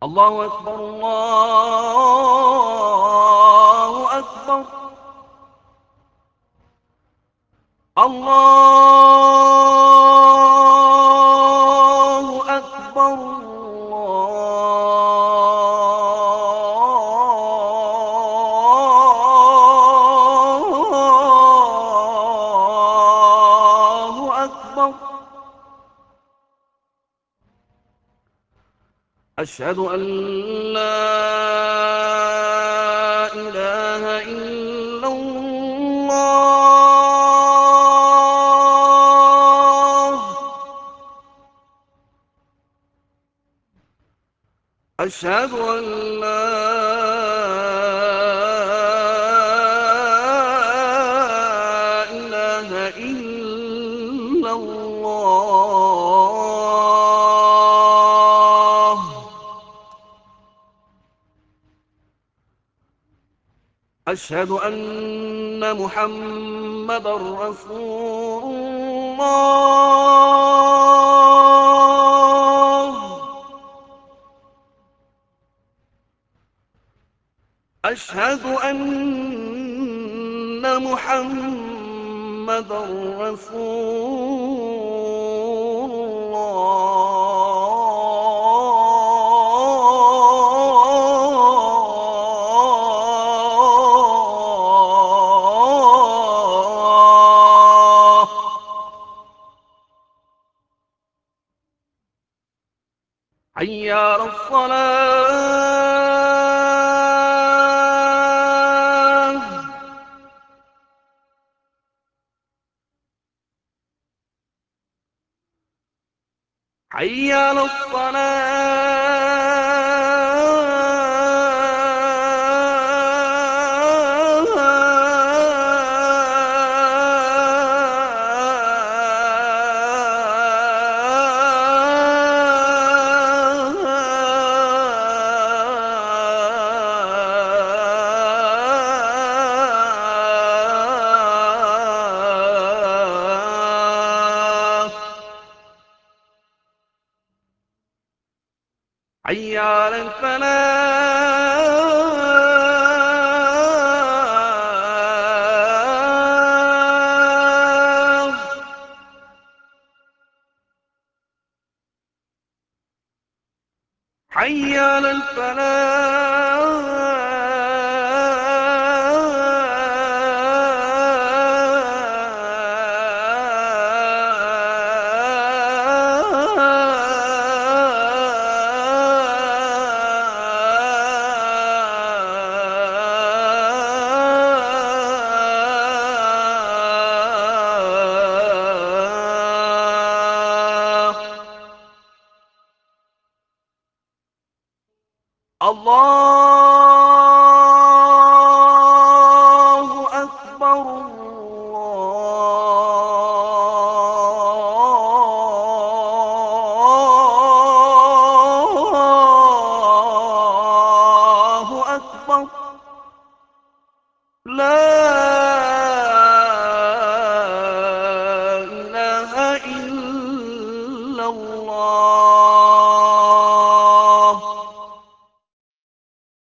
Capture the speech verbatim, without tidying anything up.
الله أكبر الله أكبر. الله أكبر. الله أكبر. أشهد أن لا إله إلا الله. أشهد أن لا إله إلا الله. أشهد أن محمدًا رسول الله. أشهد أن محمدًا رسول الله. حي على الصلاة. حي على الصلاة. حي على الفلاح. حي على الفلاح. الله أكبر. الله أكبر. لا